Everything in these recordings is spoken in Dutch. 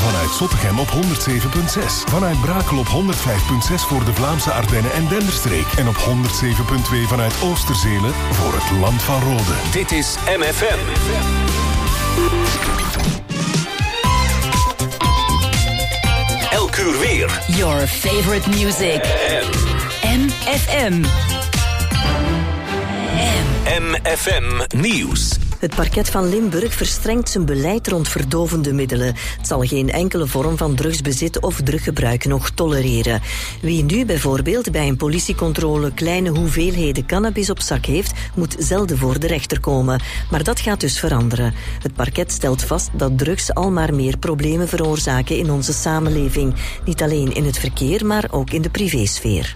Vanuit Zottegem op 107.6. Vanuit Brakel op 105.6 voor de Vlaamse Ardennen en Denderstreek. En op 107.2 vanuit Oosterzelen voor het Land van Rode. Dit is MFM. Elk uur weer. Your favorite music. MFM. MFM Nieuws. Het parket van Limburg verstrengt zijn beleid rond verdovende middelen. Het zal geen enkele vorm van drugsbezit of druggebruik nog tolereren. Wie nu bijvoorbeeld bij een politiecontrole kleine hoeveelheden cannabis op zak heeft, moet zelden voor de rechter komen. Maar dat gaat dus veranderen. Het parket stelt vast dat drugs al maar meer problemen veroorzaken in onze samenleving. Niet alleen in het verkeer, maar ook in de privésfeer.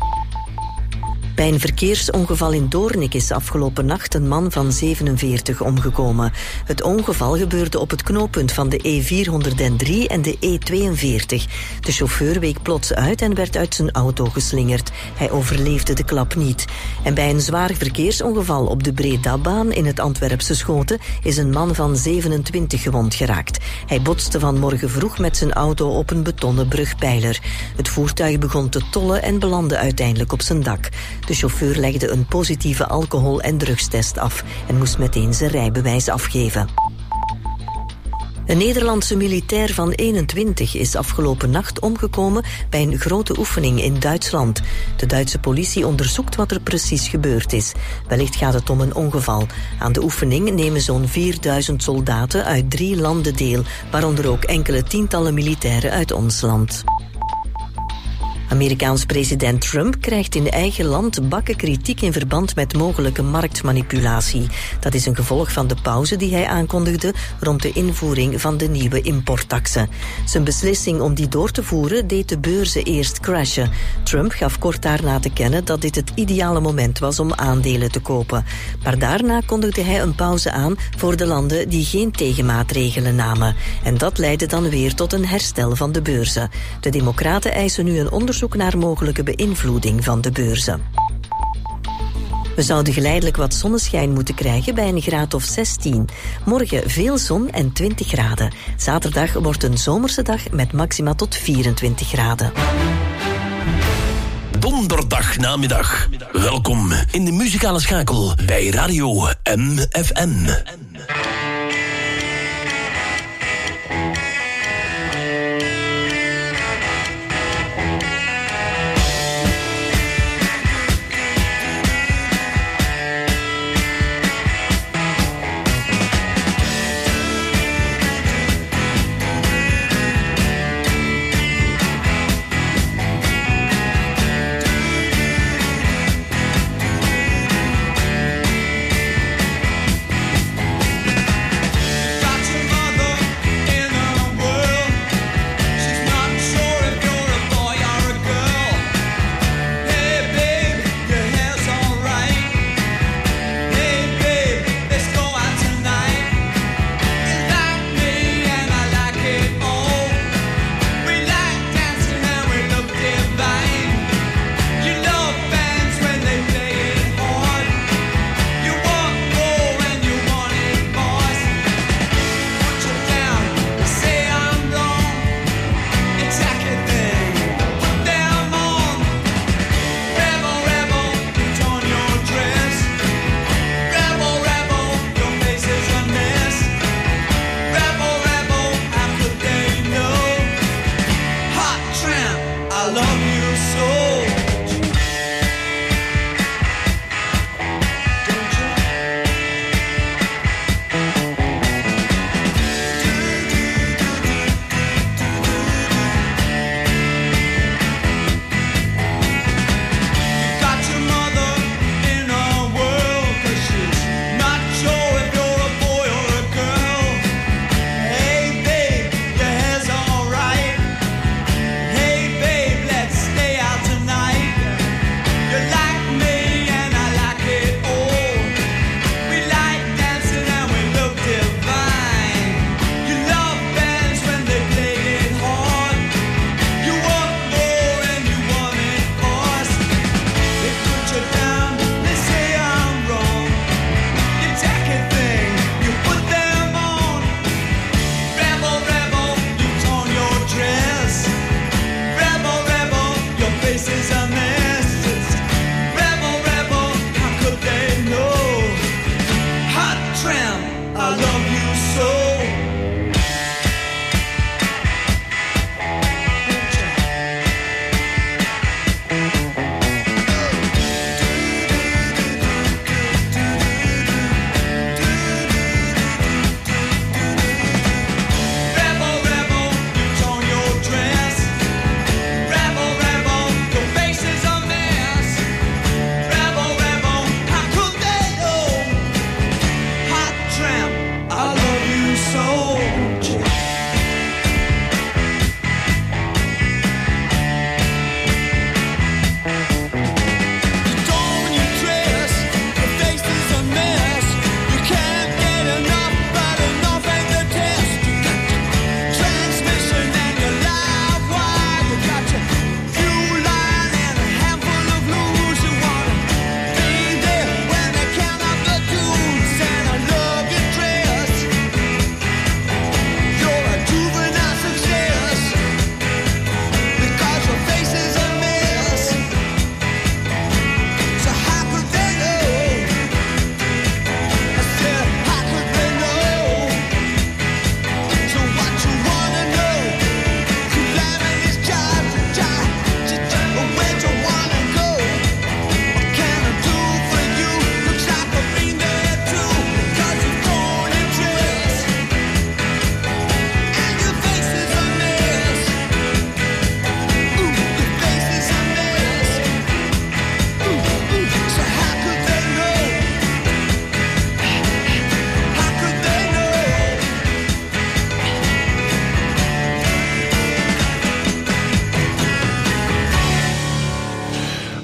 Bij een verkeersongeval in Doornik is afgelopen nacht een man van 47 omgekomen. Het ongeval gebeurde op het knooppunt van de E403 en de E42. De chauffeur week plots uit en werd uit zijn auto geslingerd. Hij overleefde de klap niet. En bij een zwaar verkeersongeval op de Bredabaan in het Antwerpse Schoten is een man van 27 gewond geraakt. Hij botste vanmorgen vroeg met zijn auto op een betonnen brugpijler. Het voertuig begon te tollen en belandde uiteindelijk op zijn dak. De chauffeur legde een positieve alcohol- en drugstest af en moest meteen zijn rijbewijs afgeven. Een Nederlandse militair van 21 is afgelopen nacht omgekomen bij een grote oefening in Duitsland. De Duitse politie onderzoekt wat er precies gebeurd is. Wellicht gaat het om een ongeval. Aan de oefening nemen zo'n 4000 soldaten uit 3 landen deel, waaronder ook enkele tientallen militairen uit ons land. Amerikaans president Trump krijgt in eigen land bakken kritiek in verband met mogelijke marktmanipulatie. Dat is een gevolg van de pauze die hij aankondigde rond de invoering van de nieuwe importtaxen. Zijn beslissing om die door te voeren deed de beurzen eerst crashen. Trump gaf kort daarna te kennen dat dit het ideale moment was om aandelen te kopen. Maar daarna kondigde hij een pauze aan voor de landen die geen tegenmaatregelen namen. En dat leidde dan weer tot een herstel van de beurzen. De Democraten eisen nu een onderzoek naar mogelijke beïnvloeding van de beurzen. We zouden geleidelijk wat zonneschijn moeten krijgen bij een graad of 16. Morgen veel zon en 20 graden. Zaterdag wordt een zomerse dag met maxima tot 24 graden. Donderdag namiddag. Welkom in de muzikale schakel bij Radio MFM.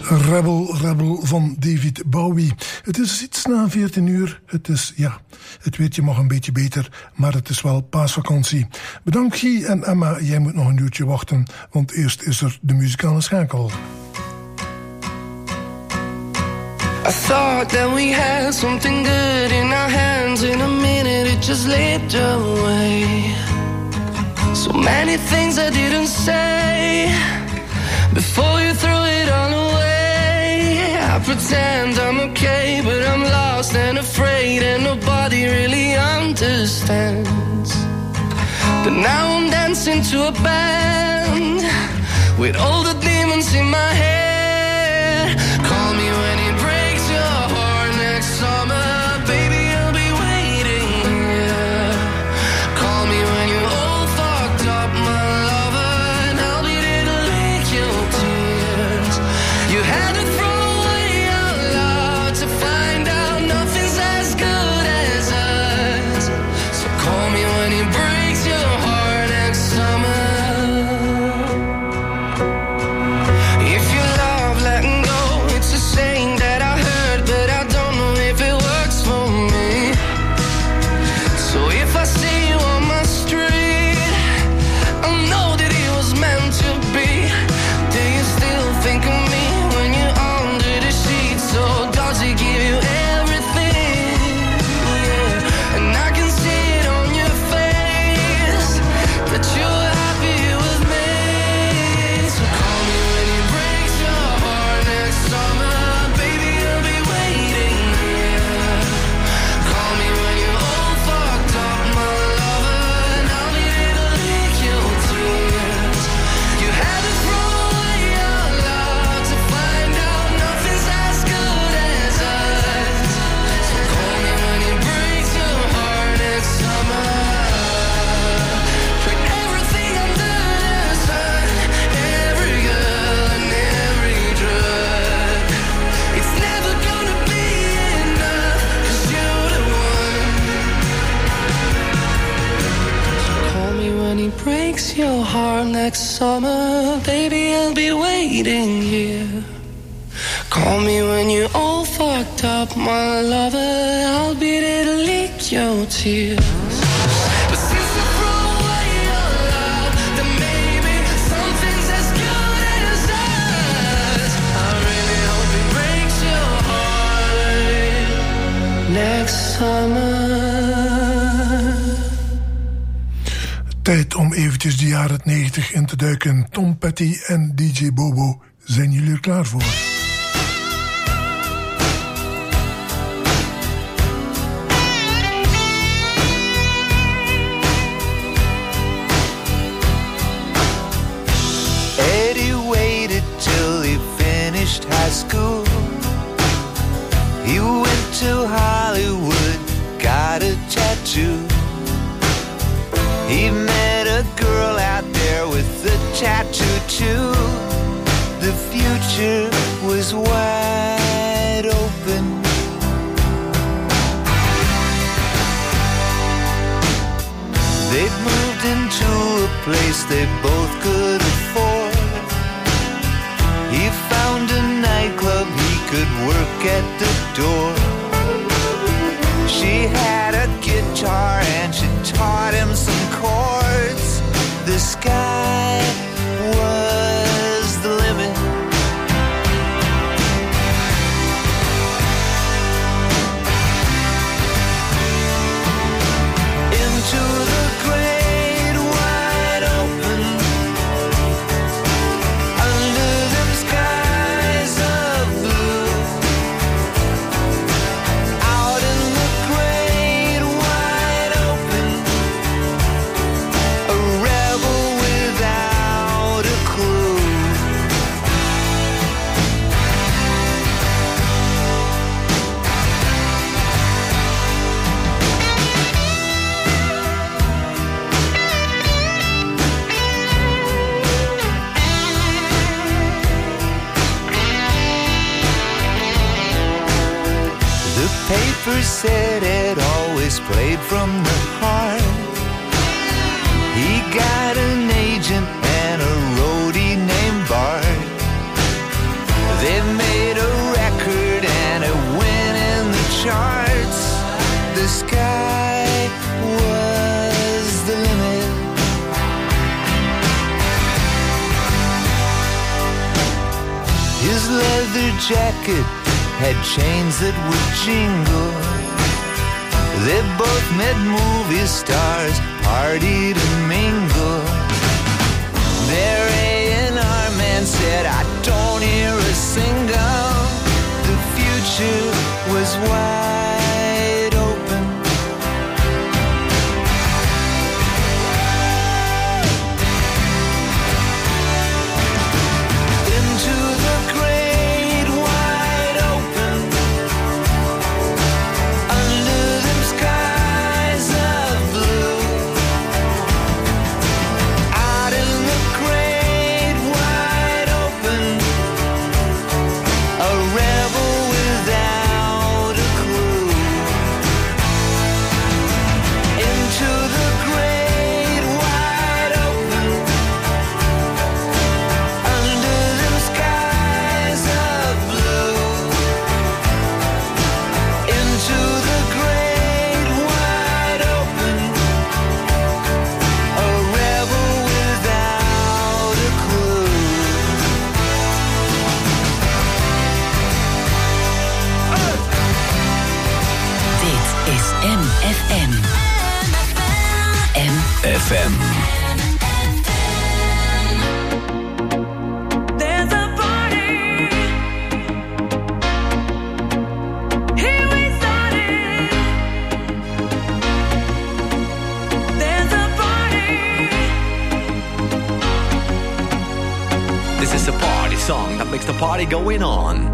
Rebel van David Bowie. Het is iets na 14 uur. Het is, ja, het weertje mag een beetje beter, maar het is wel paasvakantie. Bedankt Guy en Emma, jij moet nog een uurtje wachten, want eerst is er de muzikale schakel. I thought that we had something good in our hands. In a minute it just slipped away. So many things I didn't say before you threw it all away. I pretend I'm okay, but I'm lost and afraid, and nobody really understands. But now I'm dancing to a band with all the demons in my head. Call me when it breaks your heart next summer, baby, I'll be waiting here. Call me when you're all fucked up, my lover, and I'll be there to lick your tears. You had to throw away your love to find out nothing's as good as us. So call me when it breaks your heart next summer. If you love letting go, it's a saying that I heard, but I don't know if it works for me. So if I see you on my street, I'll know that it was meant to be. Do you still think of me when you're under the sheets? So does it give you everything? Yeah. And I can see it on your face that you're happy with me. So call me when it breaks your heart next summer, baby, I'll be waiting here. Call me when you're all fucked up, my lover, and I'll be there to lick your tears. You had to throw away your love to find out nothing's as good as us. So call me when it breaks your heart next summer. Put everything under the sun, every girl and every drug. It's never gonna be enough, 'cause you're the one. So call me when it breaks your heart next summer, baby, I'll be waiting here. Call me when you're all fucked up, my lover, I'll be there to lick your tears. But since you threw away your love, then maybe something's as good as us. I really hope it breaks your heart next summer. Tijd om eventjes de jaren 90 in te duiken. Tom Petty en DJ Bobo, zijn jullie er klaar voor? Eddie waited till he finished high school. He went to Hollywood, got a tattoo. He met a girl out there with a tattoo too. The future was wide open. They'd moved into a place they both could afford. He found a nightclub he could work at the door. She had a guitar and she taught him some chords. The sky was the limit. Into the great wide open, under them skies of blue, out in the great wide open, a rebel without a clue. The paper said it always played from the heart. He got an agent and a roadie named Bart. They made leather jacket had chains that would jingle. They both met movie stars, partied and mingled. Their A&R man said, I don't hear a single. The future was wide open. Into the great wide open, under them skies of blue. Out in the great wide open, a rebel without a clue. Into the great wide open, under them skies of blue. Into the great wide open, a rebel without a clue. Dit is MFM. FM. There's a party. Here we started. There's a party. This is a party song that makes the party going on.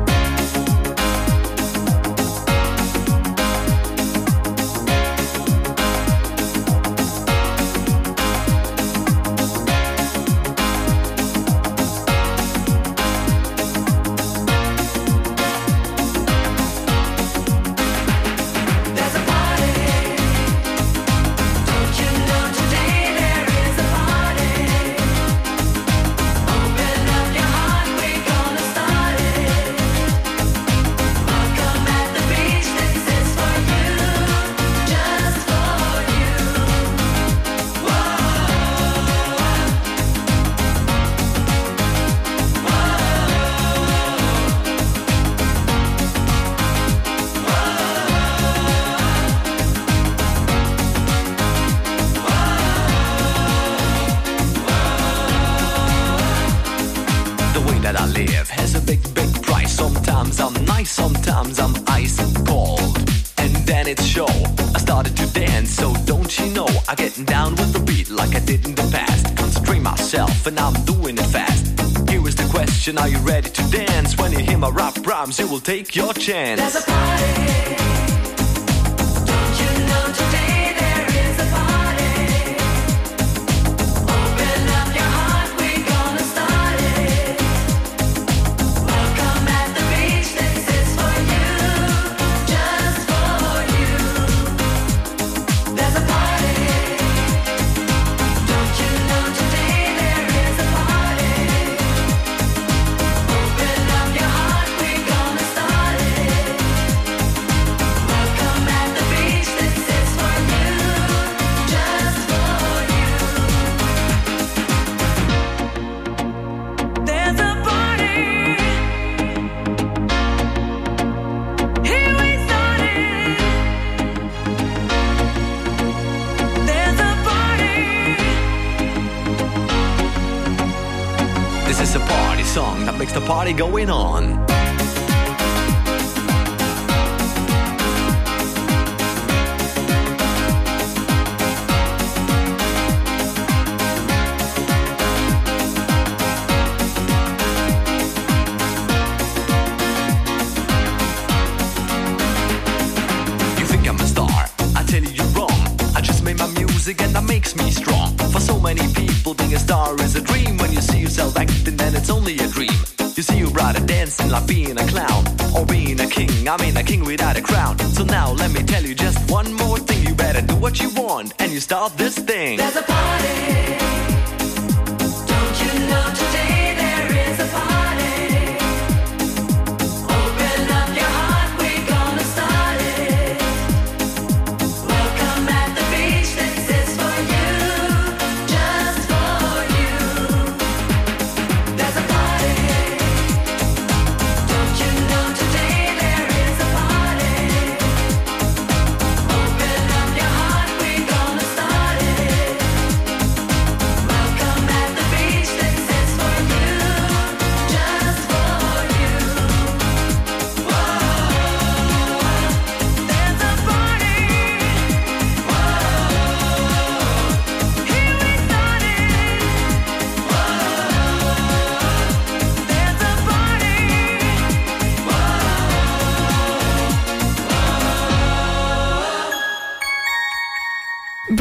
There's a party. Don't you know today there is a party? Open up your heart, we're gonna start it. Welcome at the beach, this is for you, just for you. The way that I live has a big, big price. Sometimes I'm nice, sometimes I'm ice cold. And then it's show. I started to dance, so don't you know? I'm getting down with the beat like I did in the past. Concentrate myself and I'm doing it fast. Here is the question, are you ready to dance? When you hear my rap rhymes, you will take your chance. There's a party. Don't you know today there is a party? Open up your heart, we're gonna start it. Welcome at the beach, this is for you, just for you. There's a party. Don't you know today there is a party? Open up your heart, we're gonna start it. Welcome at the beach, this is for you, just for you. There's a party. Here we started. There's a party. This is a party song that makes the party going on. You think I'm a star? I tell you you're wrong. I just made my music and that makes me strong. For so many people, being a star is a dream. When you see yourself acting, then it's only a dream. You see your brother dancing like being a clown, or being a king. I mean a king without a crown. So now let me tell you just one more thing. You better do what you want and you start this thing. There's a party. Don't you know today there is a party? Open up your heart, we're gonna start it. Welcome at the beach, this is for you, just for you. There's a party. Don't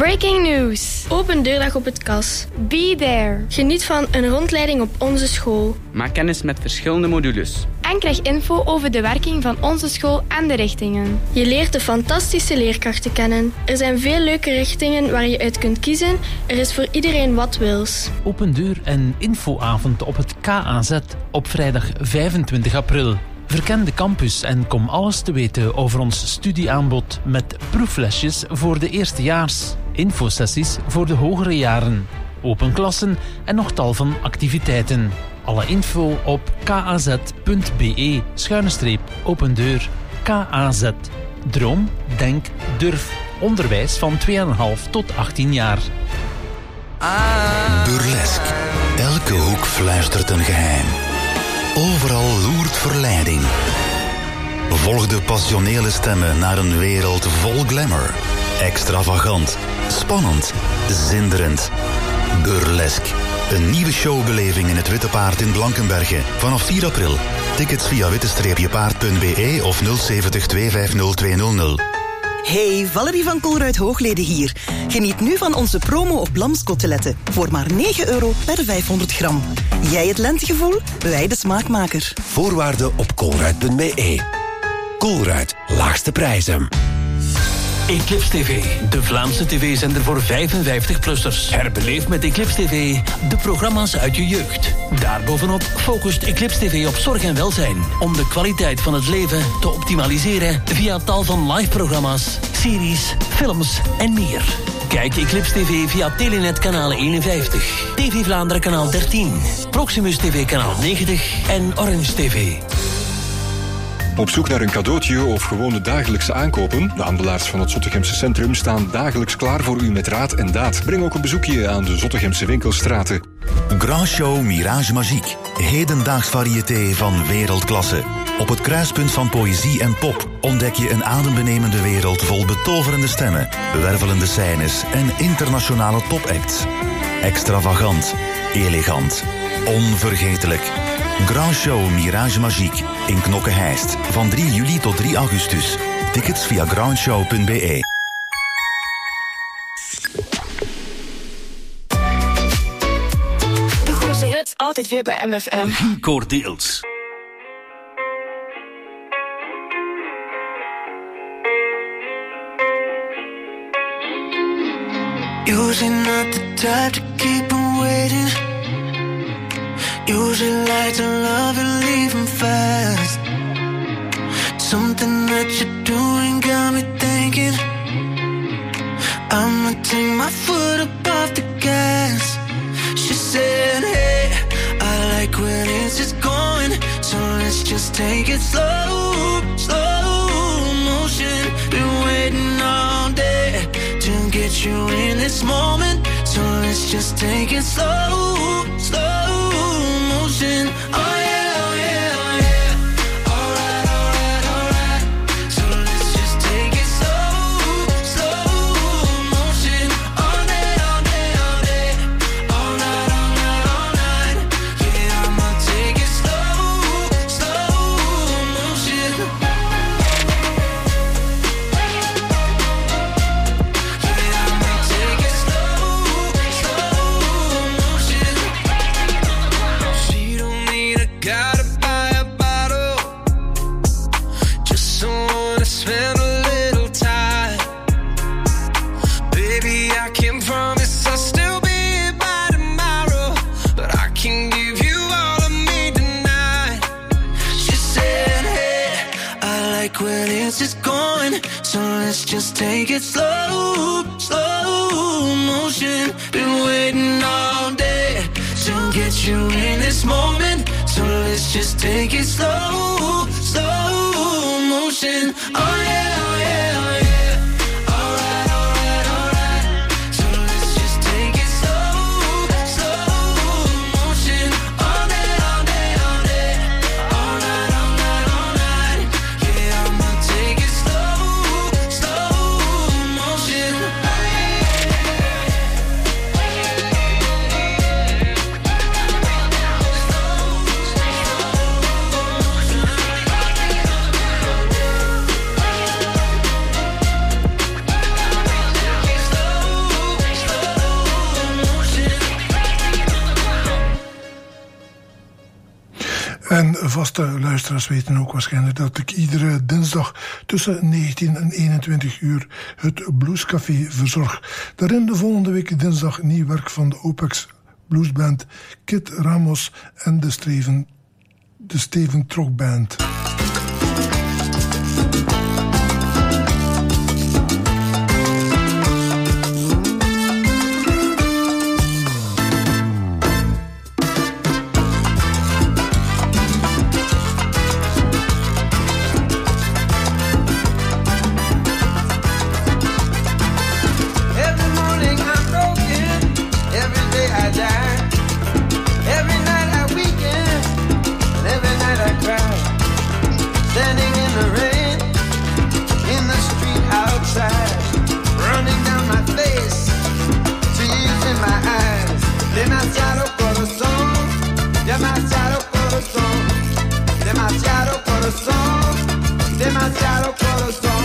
Breaking news. Open deurdag op het KAS. Be there. Geniet van een rondleiding op onze school. Maak kennis met verschillende modules. En krijg info over de werking van onze school en de richtingen. Je leert de fantastische leerkrachten kennen. Er zijn veel leuke richtingen waar je uit kunt kiezen. Er is voor iedereen wat wils. Open deur en infoavond op het KAZ op vrijdag 25 april. Verken de campus en kom alles te weten over ons studieaanbod met proeflesjes voor de eerstejaars, infosessies voor de hogere jaren, open klassen en nog tal van activiteiten. Alle info op kaz.be/open deur. KAZ. Droom, denk, durf. Onderwijs van 2,5 tot 18 jaar. Burlesque. Elke hoek fluistert een geheim. Overal loert verleiding. Volg de passionele stemmen naar een wereld vol glamour. Extravagant, spannend, zinderend. Burlesque. Een nieuwe showbeleving in het Witte Paard in Blankenberge. Vanaf 4 april. Tickets via witte-paard.be of 070 250 200. Hey, Valerie van Colruyt Hoogleden hier. Geniet nu van onze promo op lamskoteletten voor maar €9 per 500 gram. Jij het lentegevoel, wij de smaakmaker. Voorwaarden op colruyt.be. Colruyt, laagste prijzen. Eclipse TV, de Vlaamse tv-zender voor 55-plussers. Herbeleef met Eclipse TV de programma's uit je jeugd. Daarbovenop focust Eclipse TV op zorg en welzijn, om de kwaliteit van het leven te optimaliseren via tal van live-programma's, series, films en meer. Kijk Eclipse TV via Telenet kanaal 51, TV Vlaanderen kanaal 13, Proximus TV kanaal 90 en Orange TV. Op zoek naar een cadeautje of gewone dagelijkse aankopen? De handelaars van het Zottegemse Centrum staan dagelijks klaar voor u met raad en daad. Breng ook een bezoekje aan de Zottegemse winkelstraten. Grand Show Mirage Magique. Hedendaags variété van wereldklasse. Op het kruispunt van poëzie en pop ontdek je een adembenemende wereld vol betoverende stemmen, wervelende scènes en internationale topacts. Extravagant, elegant, onvergetelijk. Grand Show Mirage Magique in Knokke-Heist van 3 juli tot 3 augustus. Tickets via grandshow.be. De grootste hits altijd weer bij MFM. Cordeels. Usually not the type to keep on waiting. Usually like to love and leave him fast. Something that you're doing got me thinking I'ma take my foot up off the gas. She said, hey, I like when it's just going, so let's just take it slow, slow motion. Been waiting all day to get you in this moment, so let's just take it slow, slow motion. Oh yeah, oh yeah, oh yeah. Alright, alright, alright. So let's just take it slow, slow motion. All day, all day, all day. All night, all night, all night. Yeah, I'ma take it slow, slow motion. Yeah, I'ma take it slow, slow motion. She don't need a guy to buy a bottle, just someone to spend a little time. Baby, I can promise I'll still be here by tomorrow, but I can give you all of me tonight. She said, hey, I like when it's just going, so let's just take it slow, slow motion. Been waiting all day to get you in this moment, so let's just take it slow, slow motion. Oh yeah, oh yeah, oh yeah. Alright, alright, alright. So let's just take it slow, slow motion. All day, all day, all day. All night, all night, all night. Yeah, I'ma take it slow, slow motion. En vaste luisteraars weten ook waarschijnlijk dat ik iedere dinsdag tussen 19 en 21 uur het Bluescafé verzorg. Daarin de volgende week dinsdag nieuw werk van de Opex Bluesband, Kid Ramos en de Steven Trok Band. Demasiado corazón.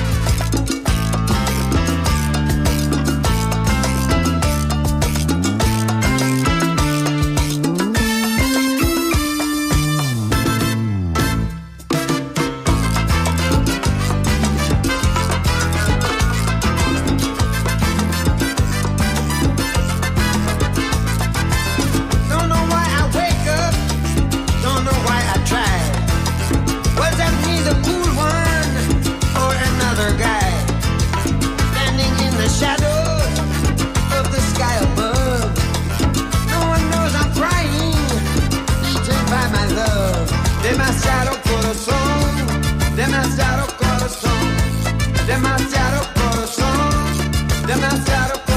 Don't know why I wake up, don't know why I try. Was that me, the cool one, or another guy? Standing in the shadow of the sky above. No one knows I'm crying, eaten by my love. Demasiado corazón, demasiado corazón, demasiado corazón, demasiado corazón.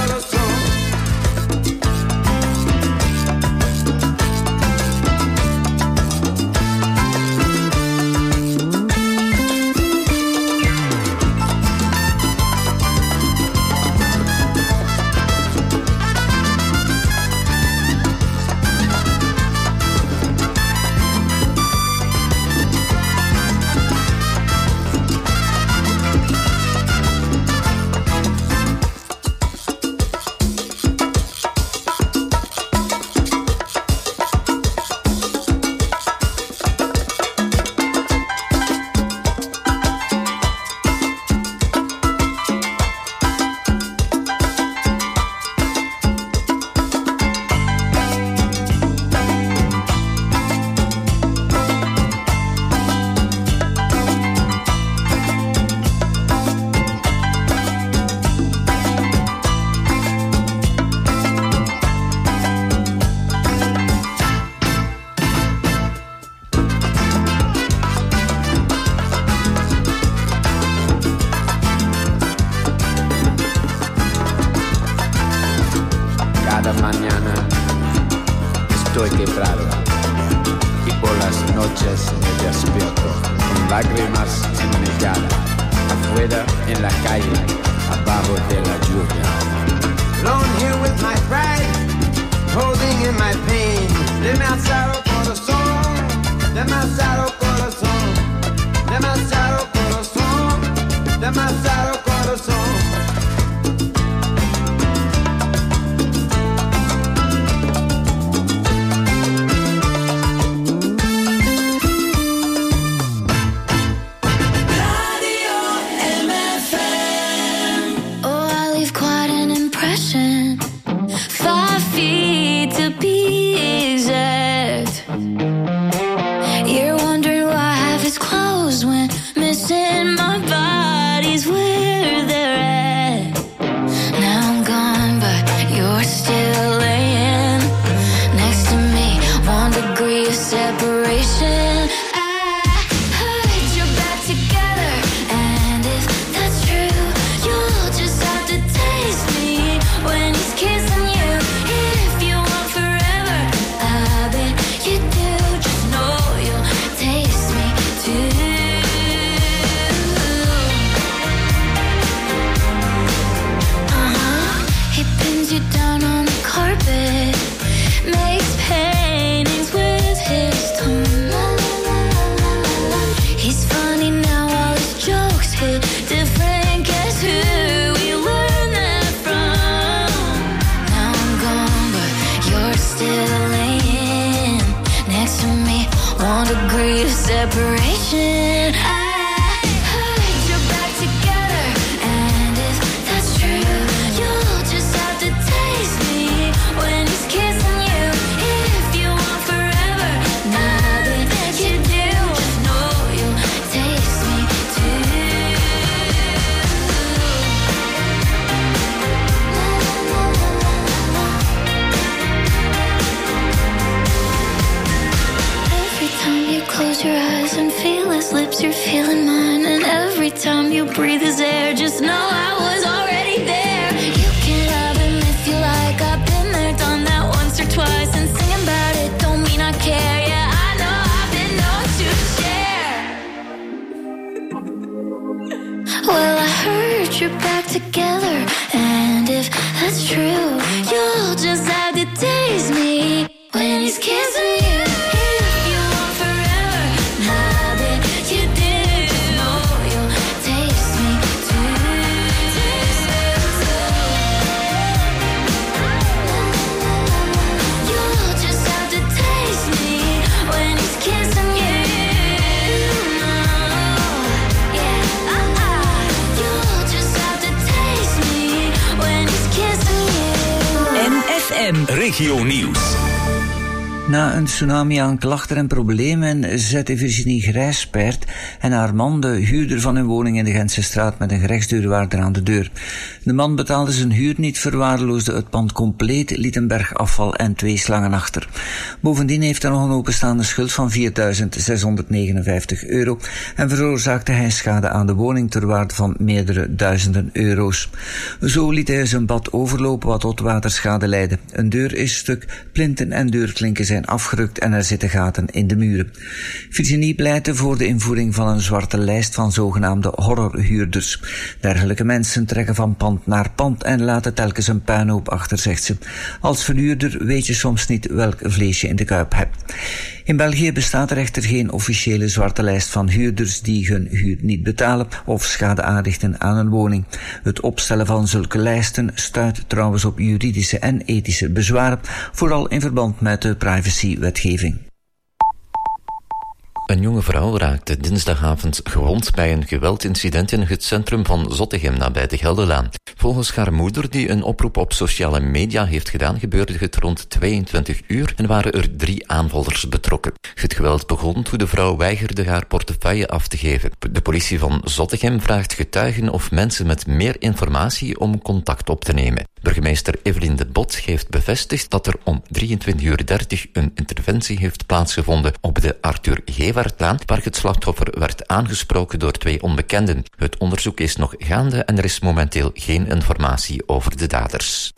Cada mañana estoy quebrado y por las noches me despierto con lágrimas en mi cara, afuera en la calle, abajo de la lluvia. Alone here with my pride, holding in my pain. Demasiado corazón, demasiado corazón, demasiado corazón, demasiado corazón. 1 degree of separation. I heard you're back together, and if that's true, you'll just have to taste me when he's kissing you. If you want forever, now that you do, just know you'll taste me too. Every time you close your eyes and feel his lips, you're feeling mine. And every time you breathe his air, just know I was already there. You can have him if you like. I've been there, done that once or twice. And singing about it don't mean I care. Yeah, I know I've been known to share. Well, I heard you're back together, and if that's true, you'll just have to taste me when he's kissing you. If you want forever, now that you do, know you'll taste me too. Taste me too. You'll just have to taste me when he's kissing you. Yeah, you'll just have to taste me when he's kissing you. MFM Regio Nieuws. Na een tsunami aan klachten en problemen zette Virginie Grijspaert en haar man, de huurder van hun woning in de Gentse straat, met een gerechtsdeurwaarder aan de deur. De man betaalde zijn huur niet, verwaarloosde het pand compleet, liet een berg afval en 2 slangen achter. Bovendien heeft hij nog een openstaande schuld van €4.659 en veroorzaakte hij schade aan de woning ter waarde van meerdere duizenden euro's. Zo liet hij zijn bad overlopen, wat tot waterschade leidde. Een deur is stuk, plinten en deurklinken zijn afgerukt en er zitten gaten in de muren. Virginie pleitte voor de invoering van een zwarte lijst van zogenaamde horrorhuurders. Dergelijke mensen trekken van pand naar pand en laten telkens een puinhoop achter, zegt ze. Als verhuurder weet je soms niet welk vlees je in de kuip hebt. In België bestaat er echter geen officiële zwarte lijst van huurders die hun huur niet betalen of schade aanrichten aan een woning. Het opstellen van zulke lijsten stuit trouwens op juridische en ethische bezwaren, vooral in verband met de privacywetgeving. Een jonge vrouw raakte dinsdagavond gewond bij een geweldincident in het centrum van Zottegem nabij de Gelderlaan. Volgens haar moeder, die een oproep op sociale media heeft gedaan, gebeurde het rond 22 uur en waren er 3 aanvallers betrokken. Het geweld begon toen de vrouw weigerde haar portefeuille af te geven. De politie van Zottegem vraagt getuigen of mensen met meer informatie om contact op te nemen. Burgemeester Evelien de Bot heeft bevestigd dat er om 23:30 een interventie heeft plaatsgevonden op de Arthur Gevaertlaan, waar het slachtoffer werd aangesproken door 2 onbekenden. Het onderzoek is nog gaande en er is momenteel geen informatie over de daders.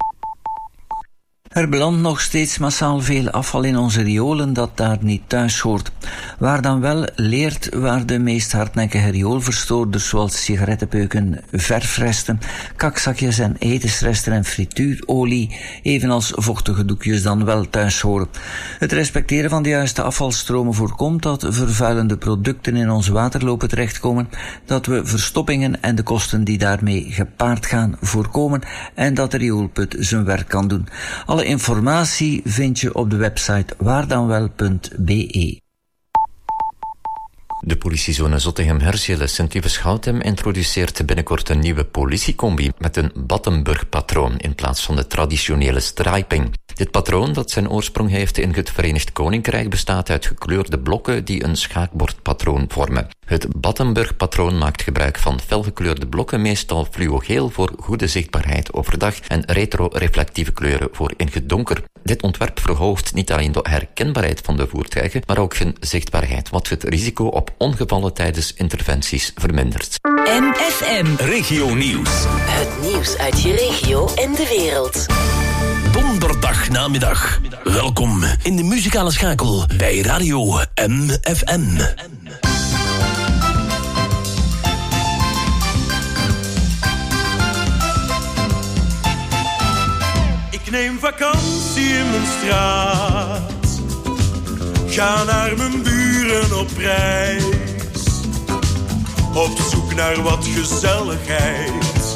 Er belandt nog steeds massaal veel afval in onze riolen dat daar niet thuis hoort. Waar dan wel leert waar de meest hardnekkige rioolverstoorders zoals sigarettenpeuken, verfresten, kakzakjes en etensresten en frituurolie, evenals vochtige doekjes dan wel thuis horen. Het respecteren van de juiste afvalstromen voorkomt dat vervuilende producten in onze waterlopen terechtkomen, dat we verstoppingen en de kosten die daarmee gepaard gaan voorkomen en dat de rioolput zijn werk kan doen. Alle informatie vind je op de website waardanwel.be. De politiezone Zottegem-Hersjele Sint-Yves-Schouten introduceert binnenkort een nieuwe politiecombi met een Battenburg-patroon in plaats van de traditionele striping. Dit patroon, dat zijn oorsprong heeft in het Verenigd Koninkrijk, bestaat uit gekleurde blokken die een schaakbordpatroon vormen. Het Battenburg-patroon maakt gebruik van felgekleurde blokken, meestal fluogeel voor goede zichtbaarheid overdag en retro-reflectieve kleuren voor in het donker. Dit ontwerp verhoogt niet alleen de herkenbaarheid van de voertuigen, maar ook hun zichtbaarheid, wat het risico op ongevallen tijdens interventies vermindert. MFM Regio Nieuws. Het nieuws uit je regio en de wereld. Donderdag namiddag. Welkom in de muzikale schakel bij Radio MFM. Ik neem vakantie in mijn straat. Ga naar mijn buren op reis. Op zoek naar wat gezelligheid.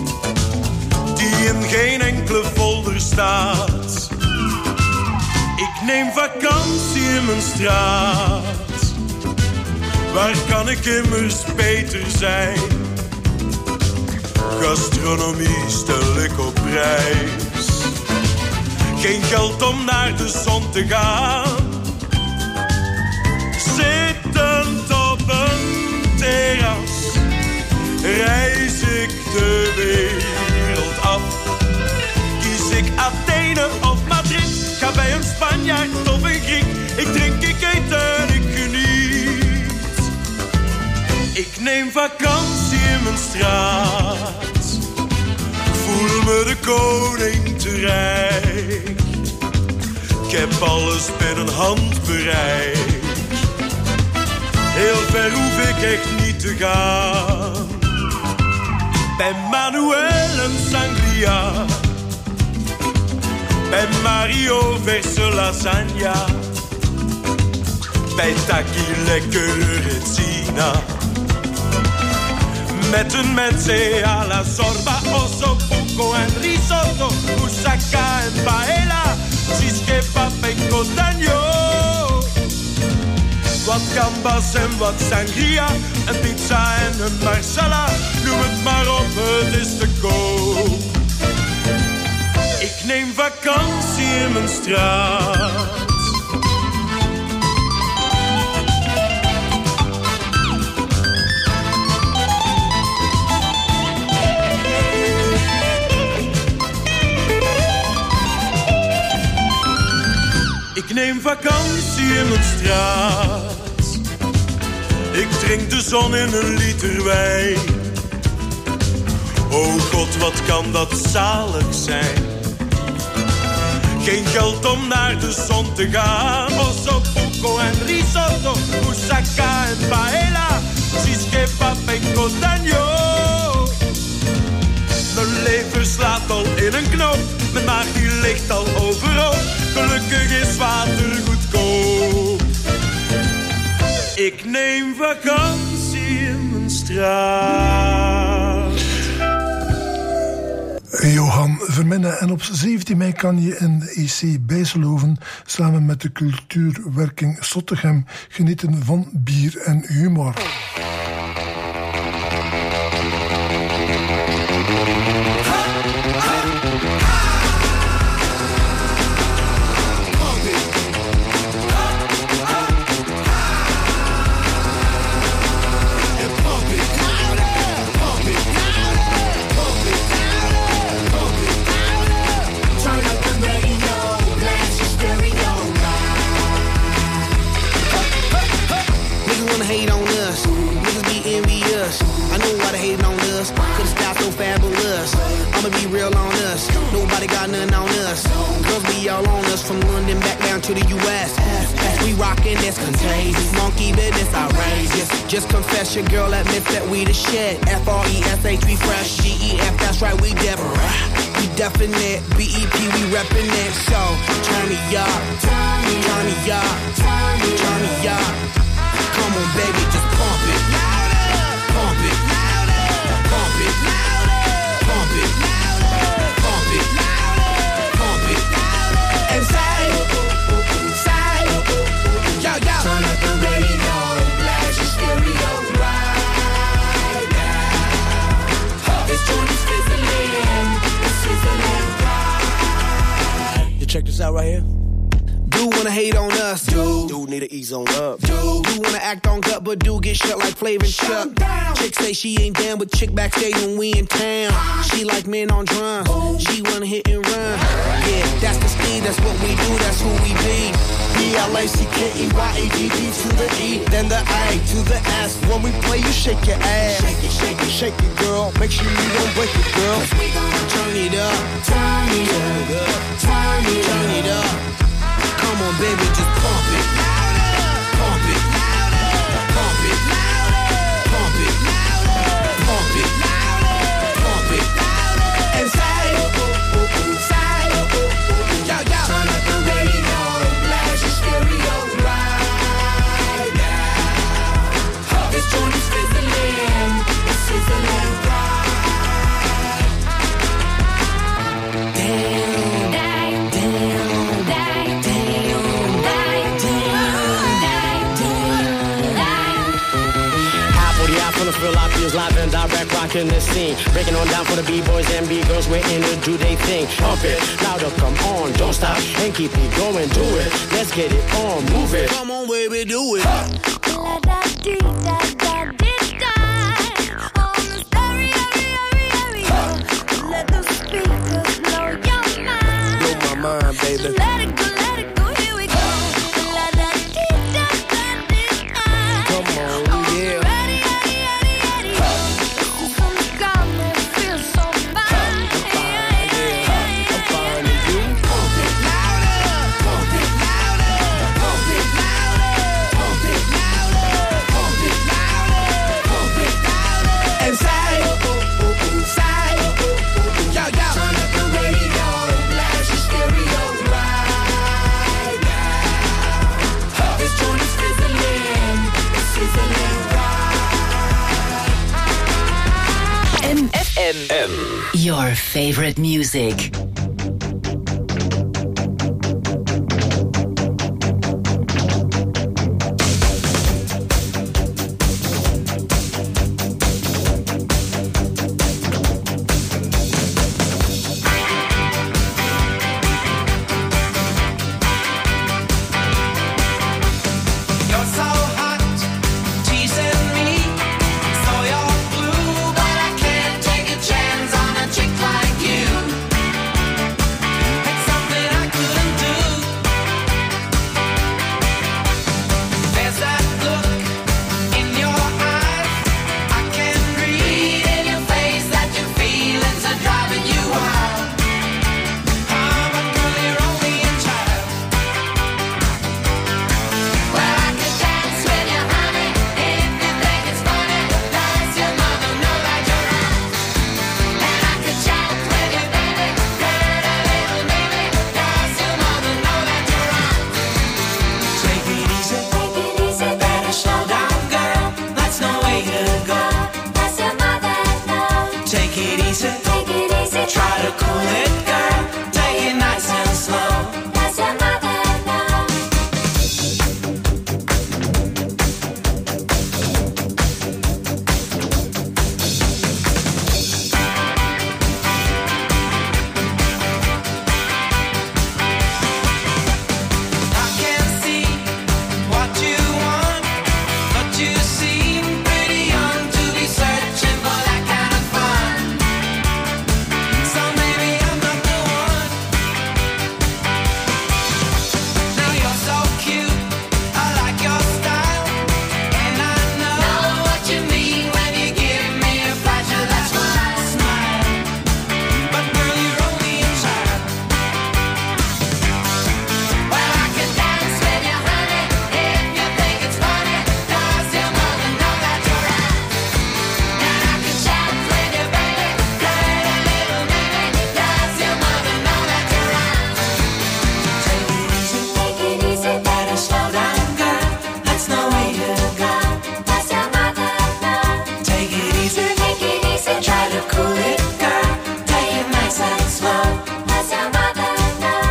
Die in geen enkele folder staat. Ik neem vakantie in mijn straat. Waar kan ik immers beter zijn? Gastronomie stel ik op prijs. Geen geld om naar de zon te gaan. Zittend op een terras reis ik de wereld af. Kies ik Athene of Madrid, ga bij een Spanjaard of een Griek. Ik drink, ik eet en ik geniet. Ik neem vakantie in mijn straat. Ik voel me de koning te rijk. Ik heb alles binnen handbereik. Heel ver hoef ik echt niet te gaan. Bij Manuel en Sangria. Bij Mario verse lasagna. Bij Taki lekkere rezzina. Met een mezze alla sorba, osso buco en risotto, moussaka en paella, cische pap en cotagno. Wat gambas en wat sangria, een pizza en een marsala, noem het maar op, het is te koop. Ik neem vakantie in mijn straat. Ik neem vakantie in mijn straat. Ik drink de zon in een liter wijn. Oh God, wat kan dat zalig zijn. Geen geld om naar de zon te gaan. Osso buco en risotto, moussaka en paella, cische pap en cotagno. Mijn leven slaat al in een knoop. Mijn maag die ligt al overhoop. Gelukkig is water goedkoop. Ik neem vakantie in mijn straat. Johan Verminnen. En op 17 mei kan je in de EC Bijsselhoven samen met de cultuurwerking Sottegem genieten van bier en humor. Hate on us, niggas be envious. I know why they hating on us, cause the style so fabulous. I'ma be real on us, nobody got nothing on us. Girls be all on us, from London back down to the US. We rockin', that's contagious. Monkey business, outrageous. Just confess your girl admits that we the shit. F-R-E-S-H, we fresh. G-E-F, that's right, we different. We definite, B-E-P, we reppin' it. So, turn me up, turn me up, turn me up. Come on, baby, just pump it. Pump it. Pump it. Pump it. Pump it. Pump it. And say, yo, yo. Turn up the radio, blast your stereo right now. This joint is fizzling, it's sizzling right. You check this out right here. Do wanna hate on us, do need to ease on up, do wanna act on gut, but do get shut like Flavor and Chuck. Chick say she ain't down, but chick backstage when we in town. She like men on drums, she wanna hit and run. Yeah, that's the speed, that's what we do, that's who we be. B-L-A-C-K-E-Y-A-D-D to the E, then the A to the S. When we play, you shake your ass. Shake it, shake it, shake it, girl. Make sure you don't break it, girl. We gon' turn it up, turn it up, turn it up. Come on, baby, just pump it. Pump it. Pump it. Pump it. Pump it. Pump it. And say, yo, yo. Turn up the radio, blast your stereo right now. This joint is fizzling, it's sizzling right. Damn. Legends live and direct, rocking the scene. Breaking on down for the B-boys and B-girls, we're in to do they thing. Pump it, louder, come on, don't stop, and keep it going, do it. Let's get it on, move it. Come on, baby, do it. Let the speakers blow your mind. Blow my mind, baby. Let it go, here we go. Let that come on, yeah. Ready. This is some calm that feels so fine. I'm fine with you. Pump it louder, pump it louder, pump it louder, pump it louder, pump it louder, pump it louder. And say, say, yo, turn up the radio, blast your stereo right now. This joint is sizzling, it's sizzling right. MFM. Your favorite music. You're so hot, teasing me. So you're blue, but I can't take a chance on a chick like you. It's something I couldn't do. There's that look in your eyes, I can read in your face that your feelings are driving you wild. But girl, you're only a child. Well, I could dance with you, honey, if you think it's funny. Does your mother know that you're out? And I could chat with you, baby, pretty little baby. Does your mother know that you're out? Take it easy, better slow down, girl. That's no way to go. Does your mother know? Take it easy, try to cool it, girl. Take it nice and slow. Does your mother know? I can see what you want, but you seem pretty young to be searching for that kind of fun. So maybe I'm not the one. Now you're so cute, I like your style, and I know what you mean when you give me a flash of that smile. But girl, you're only a child. Well, I could dance with you, honey, if you think it's funny. Does your mother know that you're out? And I could chat with you, baby, pretty little baby. Does your mother know that you're out? Take it easy, better slow down, girl. That's no way to go. Does your mother know? Take it easy, try to cool it, girl. Take it nice and slow. Does your mother know?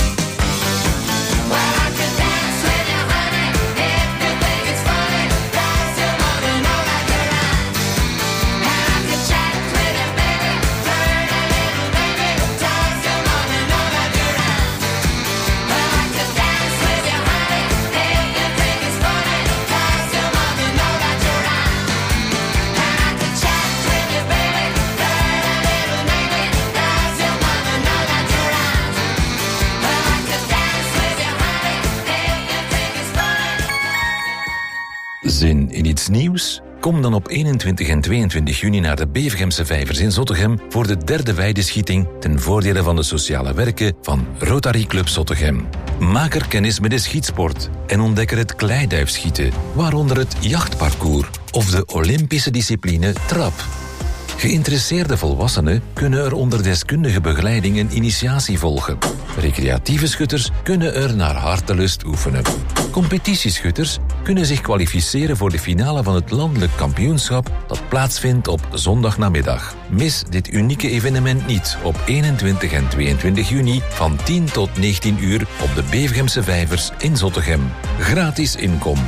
Well, I could dance with you, honey, if you think it's funny. Does your mother know that you're out? And I could chat with you, baby, pretty little baby. Does your mother know that you're out? Well, I could dance with you, honey, if you think it's funny. Does your mother know that you're out? And I could chat with you, baby, pretty little baby. Does your mother know that you're out? Well, I could dance with you, honey, if you think it's funny. Zin in iets nieuws? Kom dan op 21 en 22 juni naar de Bevegemse Vijvers in Zottegem voor de derde weideschieting ten voordele van de sociale werken van Rotary Club Zottegem. Maak er kennis met de schietsport en ontdek er het kleiduifschieten, waaronder het jachtparcours of de Olympische discipline trap. Geïnteresseerde volwassenen kunnen er onder deskundige begeleiding een initiatie volgen. Recreatieve schutters kunnen er naar hartelust oefenen. Competitieschutters kunnen zich kwalificeren voor de finale van het landelijk kampioenschap dat plaatsvindt op zondagnamiddag. Mis dit unieke evenement niet op 21 en 22 juni van 10 tot 19 uur op de Bevegemse Vijvers in Zottegem. Gratis inkom.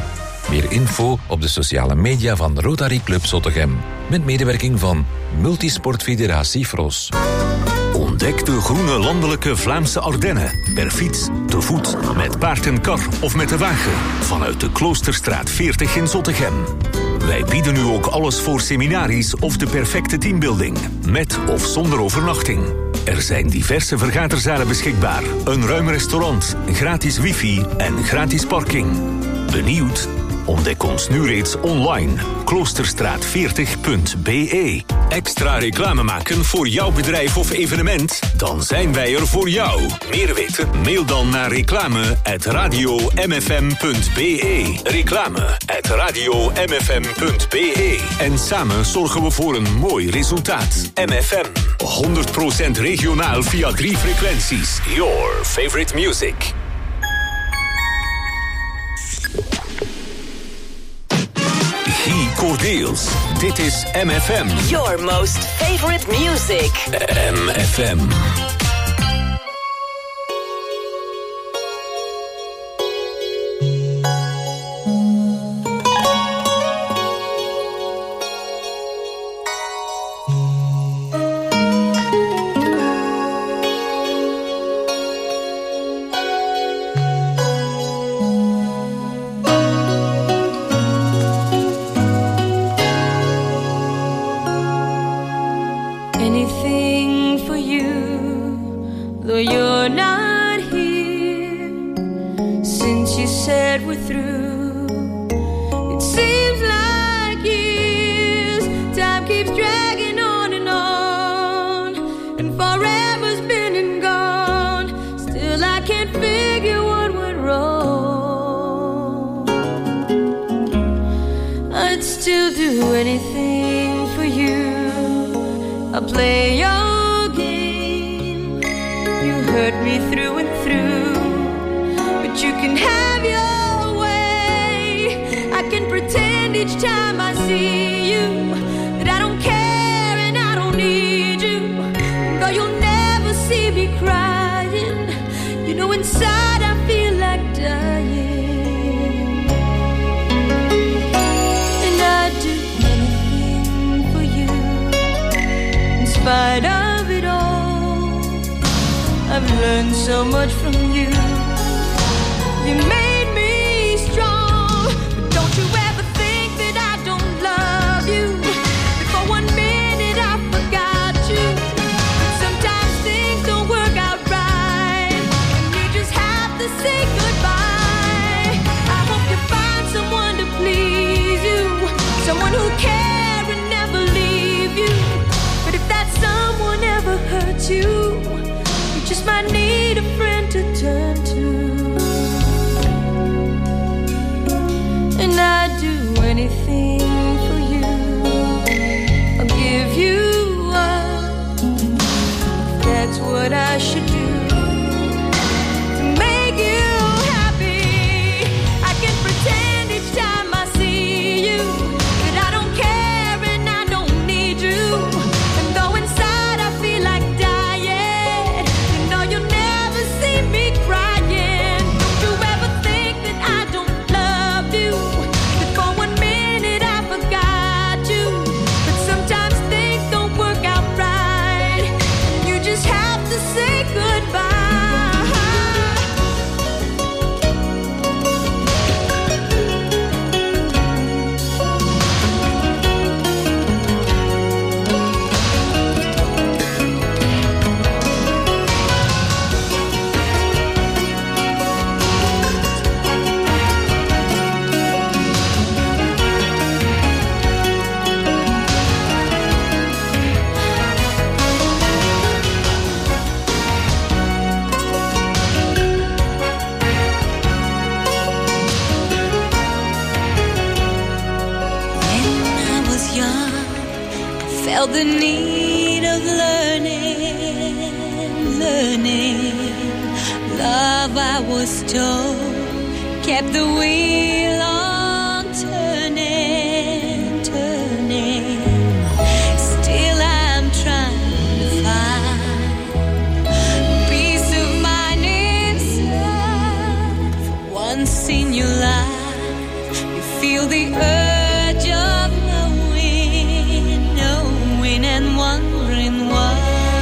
Meer info op de sociale media van Rotary Club Zottegem. Met medewerking van Multisportfederatie Fros. Ontdek de groene landelijke Vlaamse Ardennen. Per fiets, te voet, met paard en kar of met de wagen. Vanuit de Kloosterstraat 40 in Zottegem. Wij bieden nu ook alles voor seminaries of de perfecte teambuilding. Met of zonder overnachting. Er zijn diverse vergaderzalen beschikbaar. Een ruim restaurant, gratis wifi en gratis parking. Benieuwd? Ontdek ons nu reeds online. Kloosterstraat40.be. Extra reclame maken voor jouw bedrijf of evenement? Dan zijn wij er voor jou. Meer weten? Mail dan naar reclame@radiomfm.be. Reclame@radiomfm.be. En samen zorgen we voor een mooi resultaat. MFM. 100% regionaal via 3 frequenties. Your favorite music. Guy Cordeels. Dit is MFM. Your most favorite music. MFM. the need of learning. Love, I was told, kept the wheel on turning. Still I'm trying to find peace of mind inside. For once in your life, you the urge of knowing and wondering why.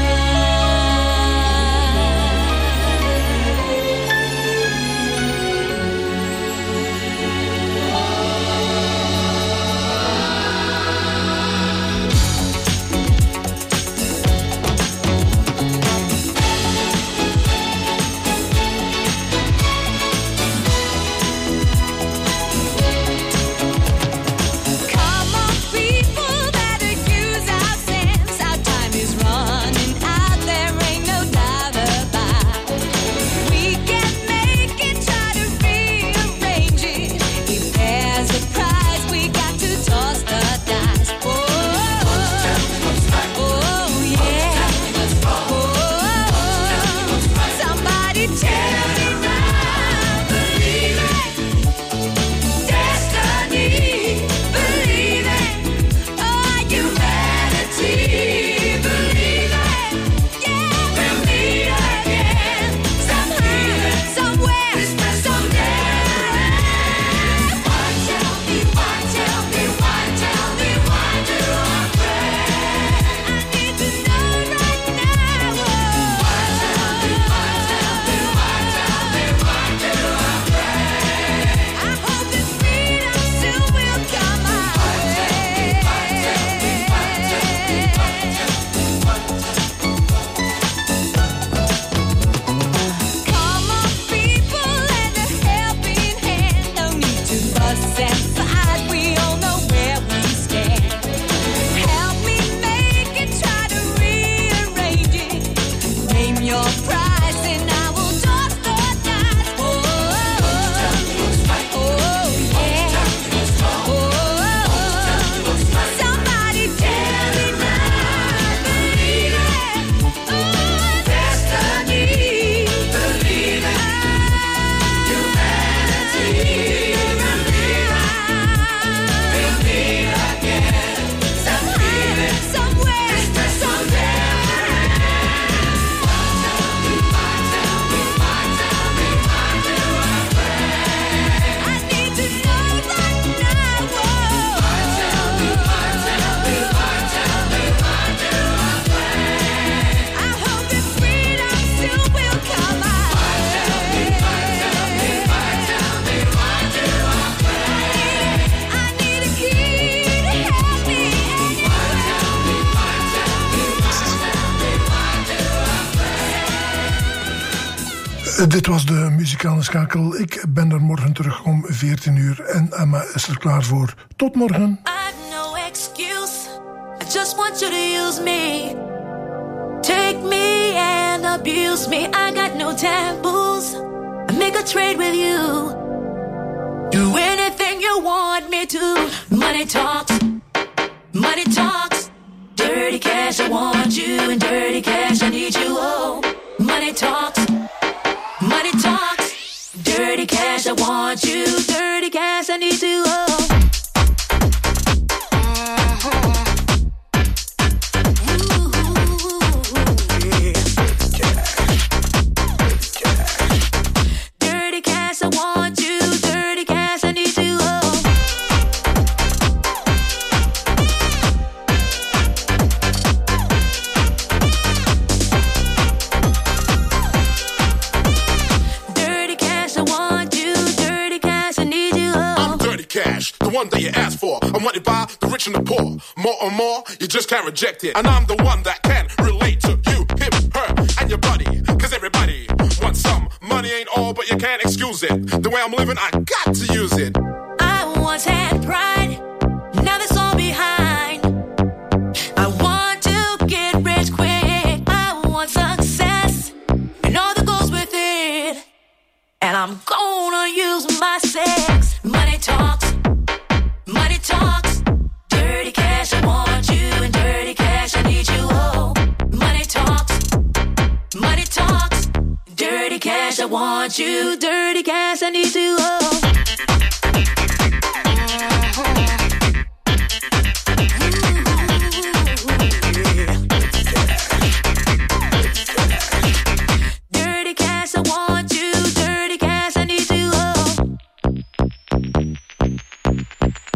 Dit was de muzikale schakel. Ik ben er morgen terug om 14 uur en Emma is er klaar voor. Tot morgen. I've no excuse. I just want you to use me. Take me and abuse me. I got no taboos. I make a trade with you. Do anything you want me to. Money talks. Money talks. Dirty cash, I want you. And dirty cash, I need you. Oh, money talks. Money talks, dirty cash, I want you. Dirty cash, I need you. Oh. Dirty cash, I want you. Dirty cash, I need you. Oh. Cash, the one that you asked for. I'm wanted by the rich and the poor. More and more, you just can't reject it. And I'm the one that can relate to you, him, her, and your buddy. Cause everybody wants some. Money ain't all, but you can't excuse it. The way I'm living, I got to use it. I once had pride, now that's all behind. I want to get rich quick. I want success, and all that goes with it. And I'm gonna use my sex. Money talks. Money talks, dirty cash, I want you, and dirty cash, I need you, oh. Money talks, dirty cash, I want you, dirty cash, I need you, oh. Dirty cash, I want you, dirty cash, I need you, oh.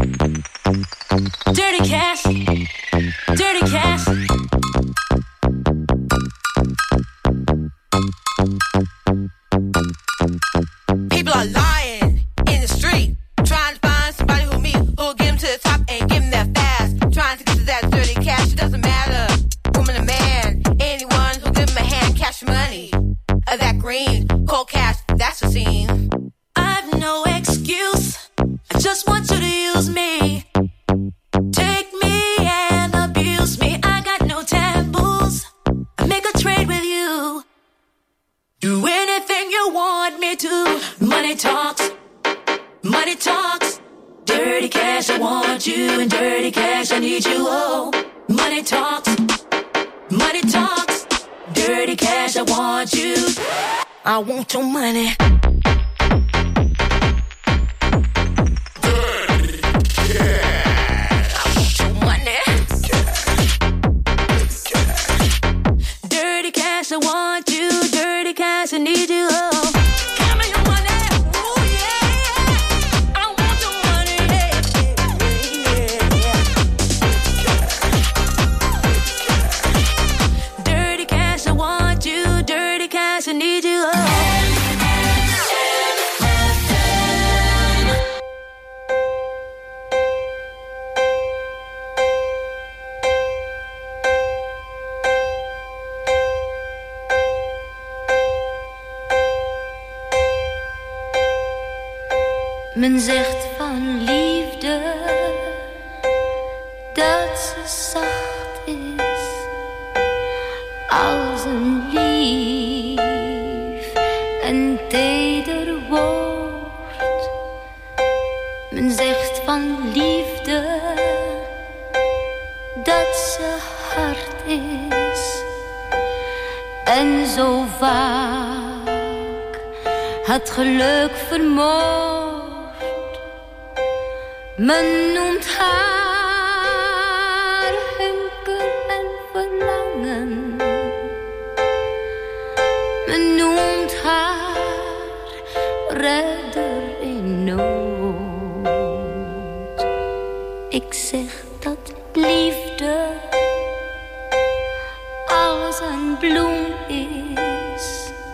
money too. Money talks, money talks. Dirty cash, I want you, and dirty cash, I need you. Oh, money talks, money talks. Dirty cash, I want you. I want your money. I want you, dirty cash, I need you, oh. Give me your money, oh yeah. I want your money, yeah. Dirty cash, I want you, dirty cash, I need you, oh. Men zegt van liefde dat ze zacht is als een lief en teder woord. Men zegt van liefde dat ze hard is en zo vaak het geluk vermoord. Men noemt haar hunker en verlangen. Men noemt haar redder in nood. Ik zeg dat liefde als een bloem is,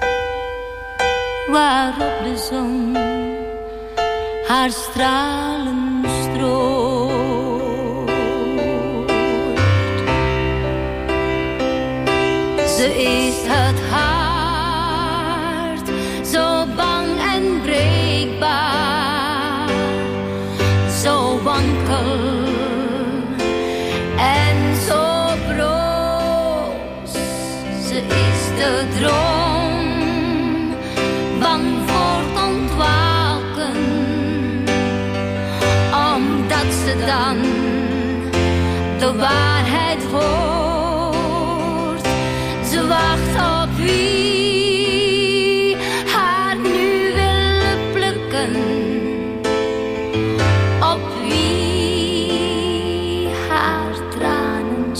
waarop de zon haar stralen ze is het hart, zo bang en breekbaar, zo wankel en zo broos. Ze is de droom, bang voor het ontwaken, omdat ze dan de waarheid hoort. Ze wacht op wie haar nu wil plukken, op wie haar tranen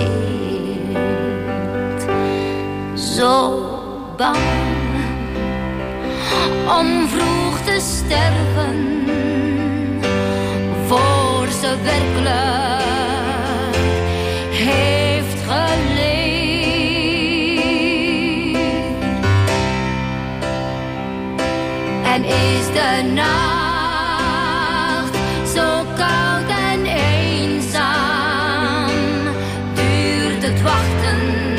steelt. Zo bang om vroeg te sterven, voor ze werkelijk heeft geleefd. En is de nacht zo koud en eenzaam, duurt het wachten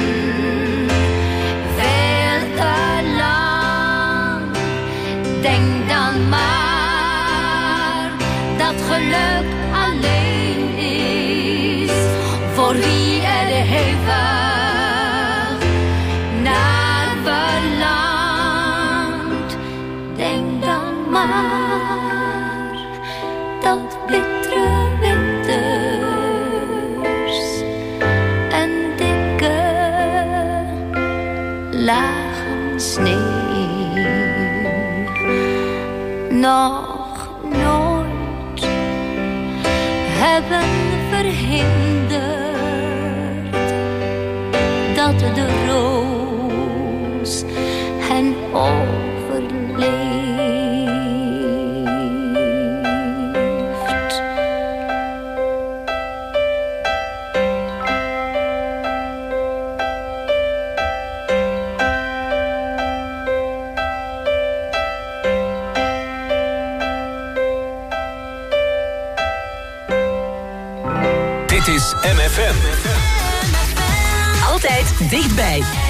veel te lang. Denk dan maar dat geluk alleen is voor wie er hevig naar verlangt. Denk dan maar dat bittere winters en dikke lagen sneeuw nog nooit hebben verhinderd dat de roos hen overleeft. Dit is MFM. Altijd dichtbij.